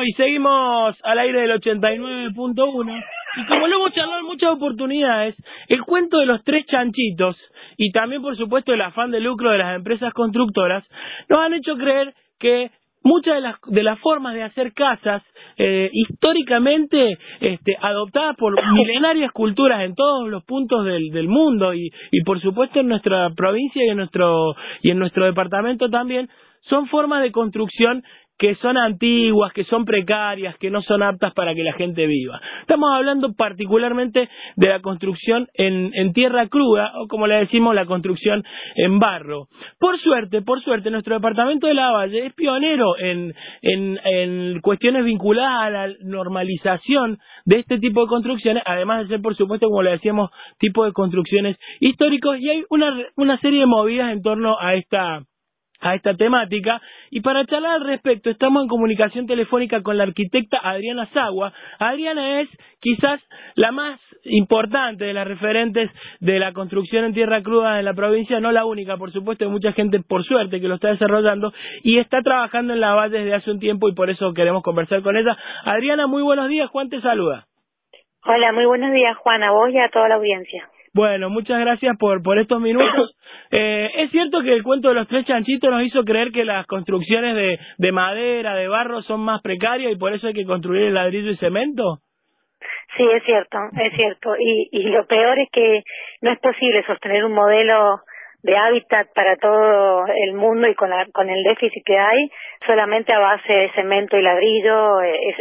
y seguimos al aire del 89.1 y como lo hemos charlado en muchas oportunidades, el cuento de los tres chanchitos y también por supuesto el afán de lucro de las empresas constructoras nos han hecho creer que muchas de las formas de hacer casas históricamente adoptadas por milenarias culturas en todos los puntos del mundo y por supuesto en nuestra provincia y en nuestro departamento también son formas de construcción que son antiguas, que son precarias, que no son aptas para que la gente viva. Estamos hablando particularmente de la construcción en tierra cruda, o como le decimos, la construcción en barro. Por suerte, nuestro departamento de Lavalle es pionero en cuestiones vinculadas a la normalización de este tipo de construcciones, además de ser, por supuesto, como le decíamos, tipo de construcciones históricos, y hay una serie de movidas en torno a esta temática, y para charlar al respecto estamos en comunicación telefónica con la arquitecta Adriana Sagua. Adriana es quizás la más importante de las referentes de la construcción en tierra cruda en la provincia, no la única, por supuesto, hay mucha gente, por suerte, que lo está desarrollando y está trabajando en Lavalle desde hace un tiempo y por eso queremos conversar con ella. Adriana, muy buenos días, Juan te saluda. Hola, muy buenos días, Juan, a vos y a toda la audiencia. Bueno, muchas gracias por estos minutos. Es cierto que el cuento de los tres chanchitos nos hizo creer que las construcciones de madera, de barro, son más precarias y por eso hay que construir el ladrillo y cemento. Sí, es cierto, es cierto. Y lo peor es que no es posible sostener un modelo de hábitat para todo el mundo y con el déficit que hay solamente a base de cemento y ladrillo.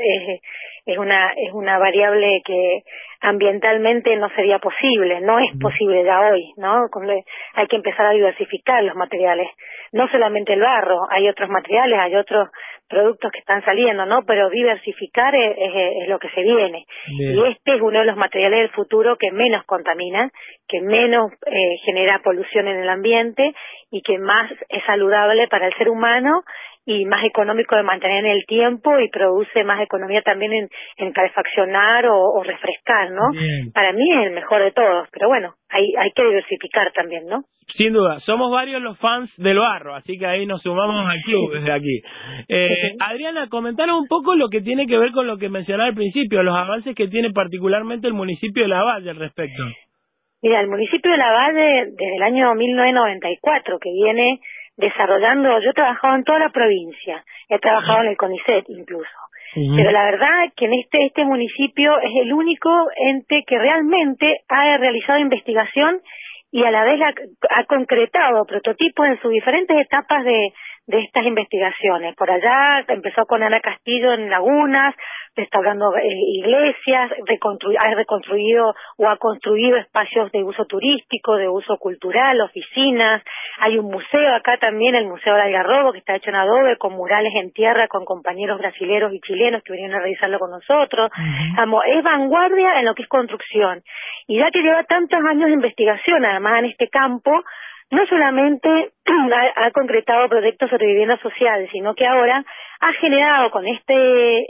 Es una variable que ambientalmente no sería posible, no es posible ya hoy, ¿no? Hay que empezar a diversificar los materiales, no solamente el barro, hay otros materiales, hay otros productos que están saliendo, ¿no? Pero diversificar es lo que se viene. Bien. Y este es uno de los materiales del futuro que menos contamina, que menos genera polución en el ambiente y que más es saludable para el ser humano y más económico de mantener en el tiempo y produce más economía también en calefaccionar o refrescar, ¿no? Bien. Para mí es el mejor de todos, pero bueno, hay que diversificar también, ¿no? Sin duda, somos varios los fans del barro, así que ahí nos sumamos al club desde aquí. Adriana, comentanos un poco lo que tiene que ver con lo que mencionaba al principio, los avances que tiene particularmente el municipio de Lavalle al respecto. Mira, el municipio de Lavalle desde el año 1994 que viene desarrollando, yo he trabajado en toda la provincia, he trabajado en el CONICET incluso, pero la verdad que en este municipio es el único ente que realmente ha realizado investigación y a la vez ha concretado prototipos en sus diferentes etapas de estas investigaciones. Por allá empezó con Ana Castillo en Lagunas, restaurando iglesias, ha reconstruido o ha construido espacios de uso turístico, de uso cultural, oficinas. Hay un museo acá también, el Museo del Algarrobo, que está hecho en adobe, con murales en tierra, con compañeros brasileros y chilenos que vinieron a realizarlo con nosotros. Es vanguardia en lo que es construcción. Y ya que lleva tantos años de investigación, además en este campo, no solamente ha concretado proyectos sobre vivienda social, sino que ahora ha generado con este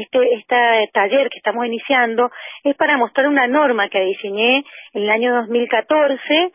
taller que estamos iniciando, es para mostrar una norma que diseñé en el año 2014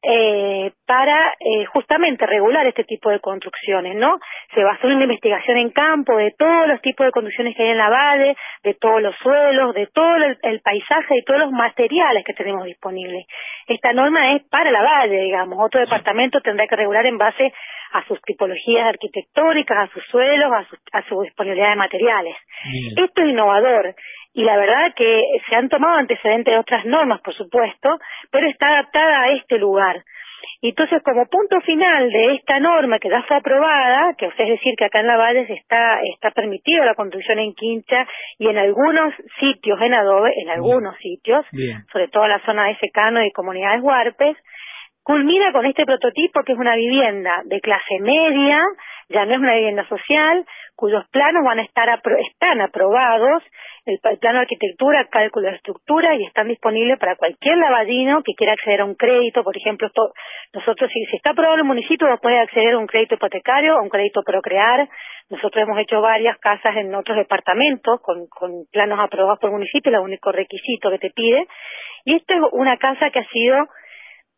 para justamente regular este tipo de construcciones, ¿no? Se basó en una investigación en campo de todos los tipos de construcciones que hay en Lavalle, de todos los suelos, de todo el paisaje y todos los materiales que tenemos disponibles. Esta norma es para Lavalle, digamos. Otro departamento tendrá que regular en base a sus tipologías arquitectónicas, a sus suelos, a su disponibilidad de materiales. Bien. Esto es innovador. Y la verdad que se han tomado antecedentes de otras normas, por supuesto, pero está adaptada a este lugar. Y entonces, como punto final de esta norma que ya fue aprobada, que es decir que acá en Lavalle está permitido la construcción en quincha y en algunos sitios en adobe, en algunos sitios, sobre todo en la zona de secano y comunidades huarpes, culmina con este prototipo que es una vivienda de clase media, ya no es una vivienda social, cuyos planos están aprobados, el plano de arquitectura, cálculo de estructura, y están disponibles para cualquier lavallino que quiera acceder a un crédito. Por ejemplo, nosotros, si está aprobado en el municipio, vos podés acceder a un crédito hipotecario, a un crédito Procrear. Nosotros hemos hecho varias casas en otros departamentos con planos aprobados por el municipio, el único requisito que te pide. Y esto es una casa que ha sido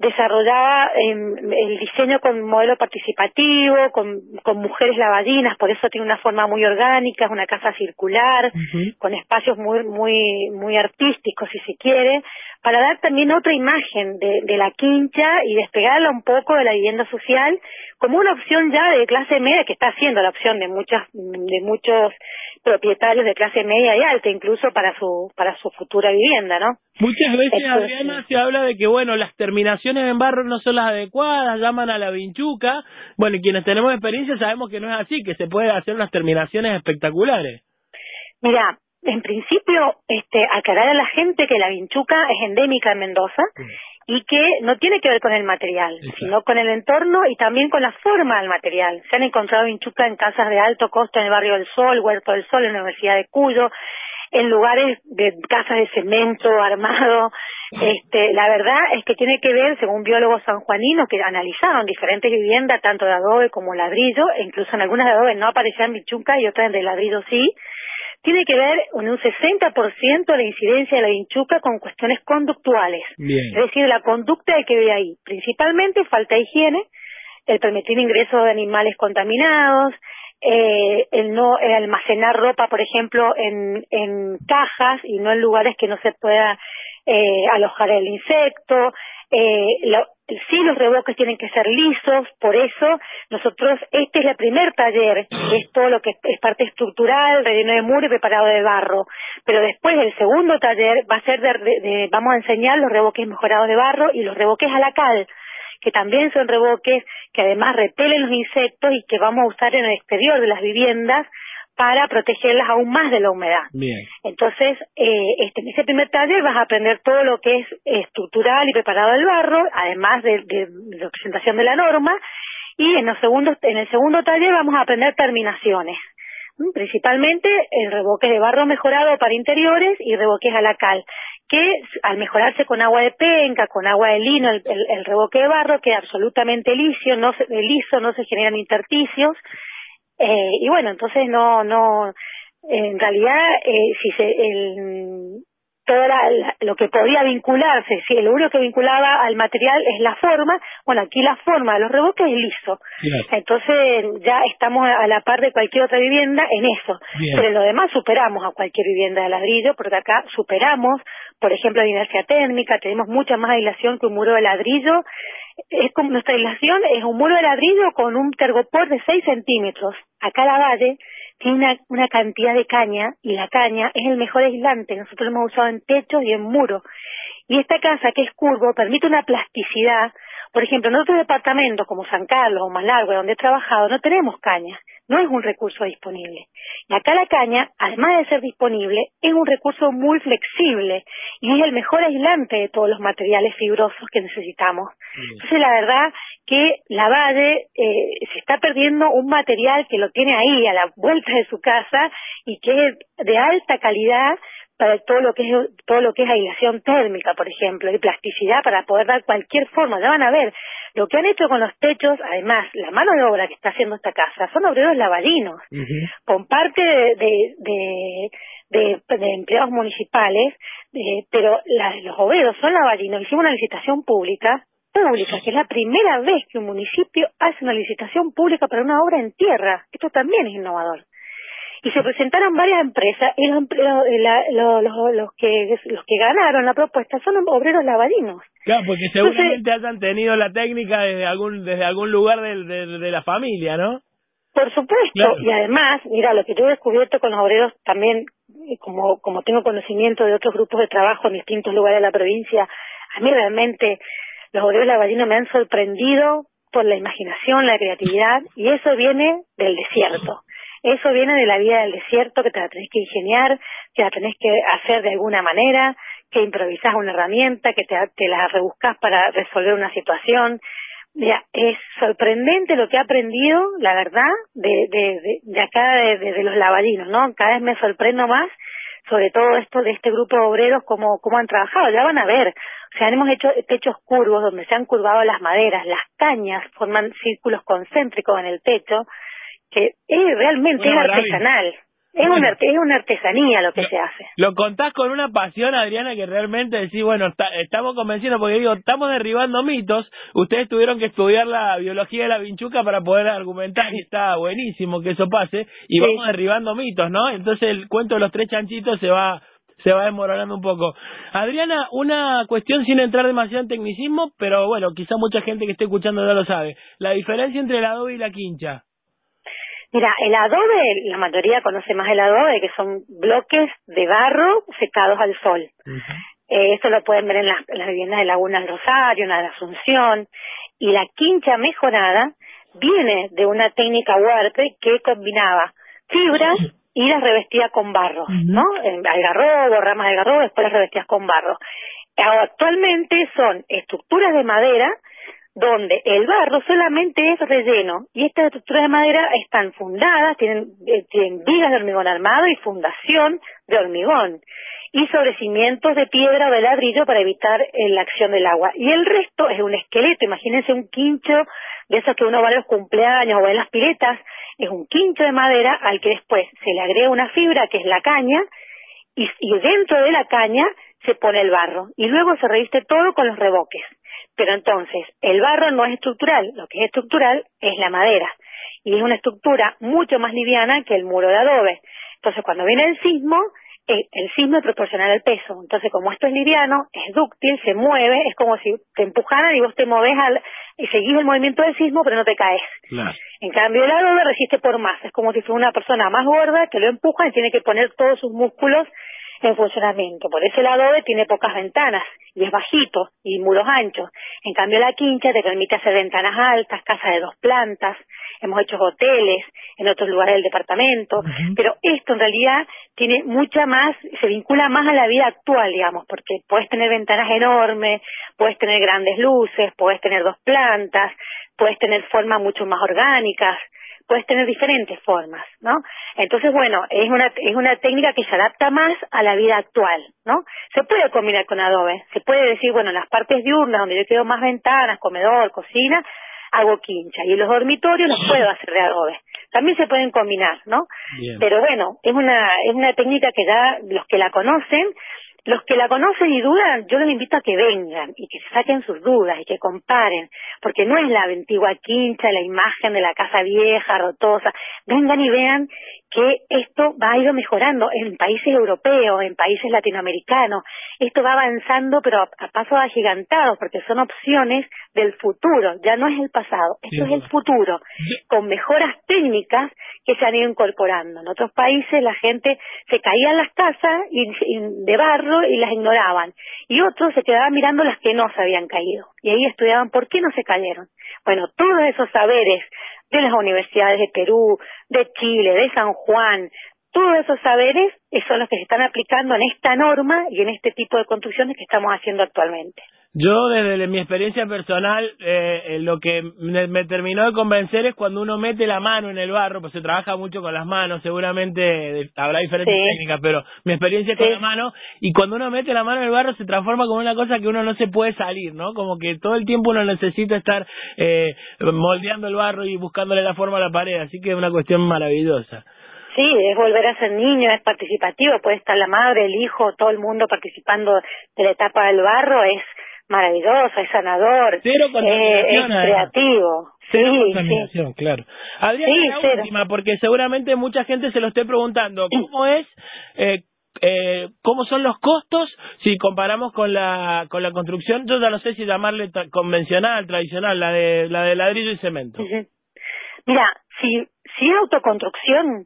desarrollaba el diseño con modelo participativo, con mujeres lavallinas, por eso tiene una forma muy orgánica, es una casa circular, con espacios muy artísticos, si se quiere, para dar también otra imagen de la quincha y despegarla un poco de la vivienda social como una opción ya de clase media, que está siendo la opción de muchos propietarios de clase media y alta, incluso para su futura vivienda, ¿no? Muchas veces, Adriana, se habla de que, bueno, las terminaciones en barro no son las adecuadas, llaman a la vinchuca. Bueno, y quienes tenemos experiencia sabemos que no es así, que se puede hacer unas terminaciones espectaculares. Mira, en principio, aclarar a la gente que la vinchuca es endémica en Mendoza y que no tiene que ver con el material, sino con el entorno y también con la forma del material. Se han encontrado vinchuca en casas de alto costo en el Barrio del Sol, Huerto del Sol, en la Universidad de Cuyo, en lugares de casas de cemento armado. La verdad es que tiene que ver, según biólogos sanjuaninos que analizaron diferentes viviendas, tanto de adobe como ladrillo, e incluso en algunas de adobe no aparecían vinchuca y otras de ladrillo sí. Tiene que ver en un 60% la incidencia de la vinchuca con cuestiones conductuales. Bien. Es decir, la conducta que ve ahí. Principalmente falta de higiene, el permitir ingreso de animales contaminados, el no almacenar ropa, por ejemplo, en cajas y no en lugares que no se pueda alojar el insecto. Sí, los revoques tienen que ser lisos, por eso nosotros, este es el primer taller, es todo lo que es parte estructural, relleno de muro y preparado de barro, pero después el segundo taller va a ser vamos a enseñar los revoques mejorados de barro y los revoques a la cal, que también son revoques que además repelen los insectos y que vamos a usar en el exterior de las viviendas para protegerlas aún más de la humedad. Bien. Entonces, en ese primer taller vas a aprender todo lo que es estructural y preparado del barro, además de la presentación de la norma, y en el segundo taller vamos a aprender terminaciones, principalmente el revoque de barro mejorado para interiores y revoques a la cal, que al mejorarse con agua de penca, con agua de lino, el revoque de barro queda absolutamente liso, no se generan intersticios. Y bueno, entonces en realidad lo que podía vincularse, si lo único que vinculaba al material es la forma, bueno, aquí la forma de los revoques es liso. Bien. Entonces ya estamos a la par de cualquier otra vivienda en eso. Bien. Pero en lo demás superamos a cualquier vivienda de ladrillo, porque acá superamos, por ejemplo, la inercia térmica, tenemos mucha más aislación que un muro de ladrillo. Es como nuestra aislación es un muro de ladrillo con un tergopor de 6 centímetros. Acá la Valle tiene una cantidad de caña, y la caña es el mejor aislante. Nosotros lo hemos usado en techos y en muros. Y esta casa, que es curvo, permite una plasticidad. Por ejemplo, en otros departamentos como San Carlos o Malargüe, donde he trabajado, no tenemos caña. No es un recurso disponible. Y acá la caña, además de ser disponible, es un recurso muy flexible y es el mejor aislante de todos los materiales fibrosos que necesitamos. Entonces, la verdad que la Valle se está perdiendo un material que lo tiene ahí, a la vuelta de su casa, y que es de alta calidad para todo lo que es aislación térmica, por ejemplo, y plasticidad para poder dar cualquier forma. Ya van a ver lo que han hecho con los techos. Además, la mano de obra que está haciendo esta casa son obreros lavallinos, con parte de empleados municipales, pero los obreros son lavallinos. Hicimos una licitación pública, que es la primera vez que un municipio hace una licitación pública para una obra en tierra. Esto también es innovador. Y se presentaron varias empresas y los que ganaron la propuesta son obreros lavallinos. Claro, porque seguramente hayan tenido la técnica desde algún lugar de la familia, ¿no? Por supuesto, claro. Y además, mira, lo que yo he descubierto con los obreros también, como tengo conocimiento de otros grupos de trabajo en distintos lugares de la provincia, a mí realmente los obreros lavallinos me han sorprendido por la imaginación, la creatividad, y eso viene del desierto. Eso viene de la vida del desierto, que te la tenés que ingeniar, que la tenés que hacer de alguna manera, que improvisás una herramienta, que te la rebuscás para resolver una situación. Mira, es sorprendente lo que he aprendido, la verdad, de acá, de los lavallinos, ¿no? Cada vez me sorprendo más sobre todo esto de este grupo de obreros, cómo han trabajado. Ya van a ver, o sea, hemos hecho techos curvos donde se han curvado las maderas, las cañas forman círculos concéntricos en el techo, que realmente es artesanal. Es una artesanía lo que se hace. Lo contás con una pasión, Adriana, que realmente decís, bueno, estamos convenciendo, porque digo, estamos derribando mitos. Ustedes tuvieron que estudiar la biología de la vinchuca para poder argumentar, y está buenísimo que eso pase, y vamos derribando mitos, ¿no? Entonces el cuento de los 3 chanchitos se va desmoronando un poco. Adriana, una cuestión sin entrar demasiado en tecnicismo, pero bueno, quizá mucha gente que esté escuchando ya lo sabe. La diferencia entre el adobe y la quincha. Mira, el adobe, la mayoría conoce más el adobe, que son bloques de barro secados al sol. Esto lo pueden ver en las viviendas de Laguna del Rosario, en la de Asunción. Y la quincha mejorada viene de una técnica huarte que combinaba fibras y las revestía con barro, ¿no? Algarrobo, ramas de algarrobo, después las revestías con barro. Actualmente son estructuras de madera donde el barro solamente es relleno, y estas estructuras de madera están fundadas, tienen vigas de hormigón armado y fundación de hormigón, y sobre cimientos de piedra o de ladrillo para evitar la acción del agua. Y el resto es un esqueleto. Imagínense un quincho de esos que uno va a los cumpleaños o en las piletas, es un quincho de madera al que después se le agrega una fibra que es la caña, y dentro de la caña se pone el barro, y luego se reviste todo con los revoques. Pero entonces, el barro no es estructural, lo que es estructural es la madera, y es una estructura mucho más liviana que el muro de adobe. Entonces, cuando viene el sismo es proporcional al peso. Entonces, como esto es liviano, es dúctil, se mueve, es como si te empujaran y vos te movés y seguís el movimiento del sismo, pero no te caes. Claro. En cambio, el adobe resiste por más, es como si fuera una persona más gorda que lo empuja y tiene que poner todos sus músculos en funcionamiento. Por eso el adobe tiene pocas ventanas y es bajito y muros anchos. En cambio, la quincha te permite hacer ventanas altas, casas de 2 plantas, hemos hecho hoteles en otros lugares del departamento, pero esto en realidad tiene mucha más, se vincula más a la vida actual, digamos, porque puedes tener ventanas enormes, puedes tener grandes luces, puedes tener 2 plantas, puedes tener formas mucho más orgánicas, puedes tener diferentes formas, ¿no? Entonces, bueno, es una técnica que se adapta más a la vida actual, ¿no? Se puede combinar con adobe, se puede decir, bueno, en las partes diurnas donde yo quiero más ventanas, comedor, cocina, hago quincha, y en los dormitorios los puedo hacer de adobe. También se pueden combinar, ¿no? Bien. Pero bueno, es una técnica que ya los que la conocen y dudan, yo les invito a que vengan y que se saquen sus dudas y que comparen, porque no es la antigua quincha, la imagen de la casa vieja, rotosa. Vengan y vean que esto ha ido mejorando en países europeos, en países latinoamericanos. Esto va avanzando, pero a pasos agigantados, porque son opciones del futuro, ya no es el pasado, esto es el futuro, con mejoras técnicas que se han ido incorporando. En otros países la gente se caía en las casas de barro y las ignoraban, y otros se quedaban mirando las que no se habían caído, y ahí estudiaban por qué no se cayeron. Bueno, todos esos saberes de las universidades de Perú, de Chile, de San Juan, todos esos saberes son los que se están aplicando en esta norma y en este tipo de construcciones que estamos haciendo actualmente. Yo, desde mi experiencia personal, lo que me terminó de convencer es cuando uno mete la mano en el barro, pues se trabaja mucho con las manos, seguramente habrá diferentes técnicas, pero mi experiencia es con la mano, y cuando uno mete la mano en el barro se transforma como una cosa que uno no se puede salir, ¿no? Como que todo el tiempo uno necesita estar moldeando el barro y buscándole la forma a la pared, así que es una cuestión maravillosa. Sí, es volver a ser niño, es participativo, puede estar la madre, el hijo, todo el mundo participando de la etapa del barro, es maravilloso, es sanador, es creativo. Cero contaminación, claro. Adriana, la última, porque seguramente mucha gente se lo esté preguntando, ¿cómo es, cómo son los costos si comparamos con la construcción? Yo ya no sé si llamarle convencional, tradicional, la de ladrillo y cemento. Mira, si es autoconstrucción,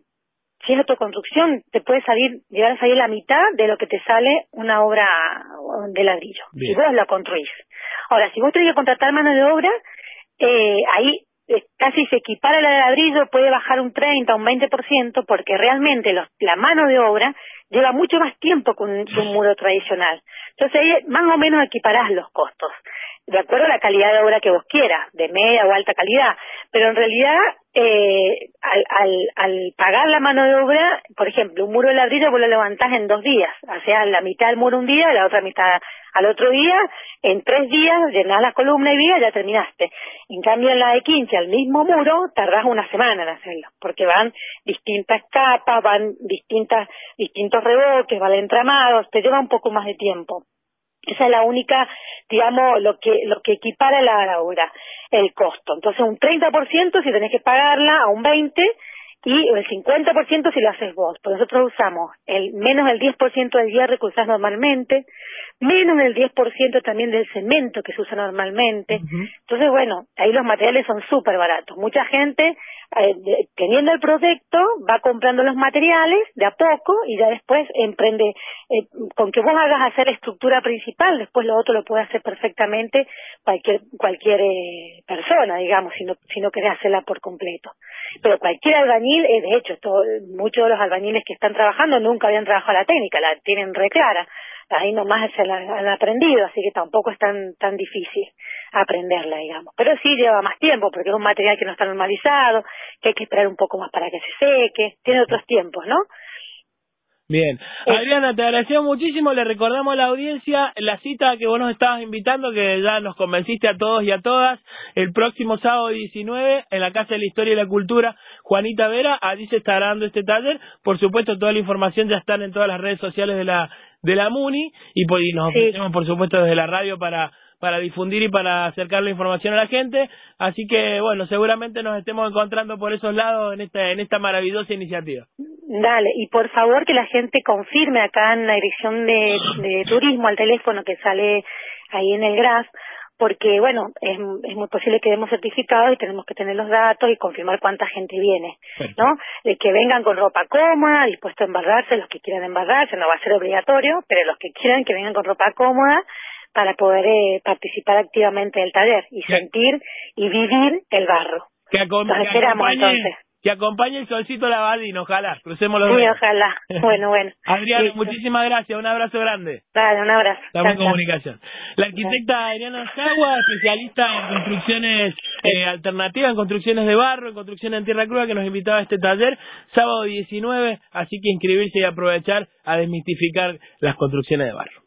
te puede llegar a salir la mitad de lo que te sale una obra de ladrillo. Bien. Si vos la construís. Ahora, si vos tenés que contratar mano de obra, ahí casi se equipara la de ladrillo, puede bajar un 30, un 20%, porque realmente la mano de obra lleva mucho más tiempo que un muro tradicional. Entonces ahí más o menos equiparás los costos, de acuerdo a la calidad de obra que vos quieras, de media o alta calidad. Pero en realidad, al pagar la mano de obra, por ejemplo, un muro de ladrillo vos lo levantás en 2 días, o sea, la mitad del muro un día y la otra mitad Al otro día, en 3 días, llenás la columna y vía, ya terminaste. En cambio, en la de quinche, al mismo muro, tardás una semana en hacerlo, porque van distintas capas, van distintos revoques, van entramados, te lleva un poco más de tiempo. Esa es la única, digamos, lo que equipara la obra, el costo. Entonces, un 30% si tenés que pagarla, a un 20%, y el 50% si lo haces vos. Pues nosotros usamos menos del 10% del hierro que usás normalmente, menos del 10% también del cemento que se usa normalmente. Entonces, bueno, ahí los materiales son súper baratos. Mucha gente, teniendo el proyecto, va comprando los materiales de a poco y ya después emprende. Con que vos hagas hacer estructura principal, después lo otro lo puede hacer perfectamente cualquier persona, digamos, si no querés hacerla por completo. Pero cualquier albañil, de hecho, muchos de los albañiles que están trabajando nunca habían trabajado la técnica, la tienen re clara. Ahí nomás se la han aprendido, así que tampoco es tan difícil aprenderla, digamos. Pero sí lleva más tiempo, porque es un material que no está normalizado, que hay que esperar un poco más para que se seque, tiene otros tiempos, ¿no? Bien. Adriana, te agradecemos muchísimo, le recordamos a la audiencia la cita que vos nos estabas invitando, que ya nos convenciste a todos y a todas, el próximo sábado 19, en la Casa de la Historia y la Cultura, Juanita Vera, allí se estará dando este taller. Por supuesto, toda la información ya está en todas las redes sociales de la MUNI, y nos ofrecemos, por supuesto, desde la radio para difundir y para acercar la información a la gente. Así que, bueno, seguramente nos estemos encontrando por esos lados en esta maravillosa iniciativa. Dale, y por favor que la gente confirme acá en la dirección de turismo al teléfono que sale ahí en el GRAF, porque, bueno, es muy posible que demos certificados y tenemos que tener los datos y confirmar cuánta gente viene, ¿no? De que vengan con ropa cómoda, dispuestos a embarrarse, los que quieran embarrarse, no va a ser obligatorio, pero los que quieran que vengan con ropa cómoda para poder participar activamente del taller y sentir y vivir el barro. Nos esperamos entonces. Que acompañe el solcito lavadino, ojalá, crucemos los dedos. Sí, ojalá. Bueno. Adriana, muchísimas gracias, un abrazo grande. Dale, un abrazo. Estamos en comunicación. La arquitecta Adriana Sagua, especialista en construcciones alternativas, en construcciones de barro, en construcciones en tierra cruda, que nos invitaba a este taller, sábado 19, así que inscribirse y aprovechar a desmitificar las construcciones de barro.